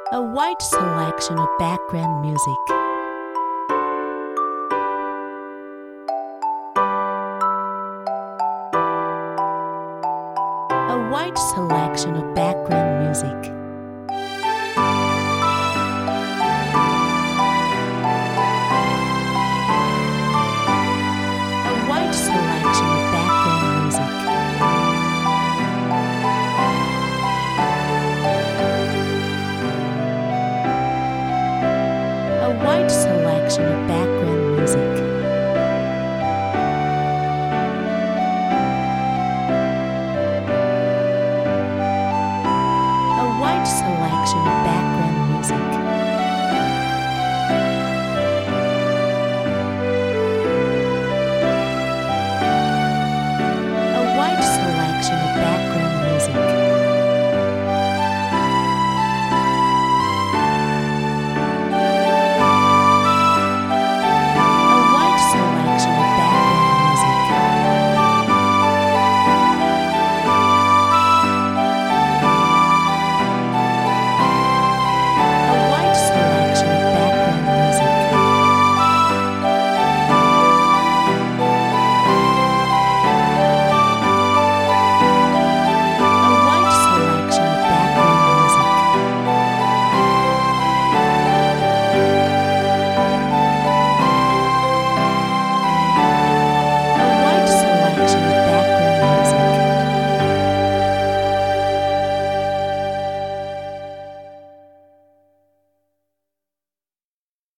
A wide selection of background music. A wide selection of background music. A wide selection of background music. A wide selection of background music. A wide selection of background music.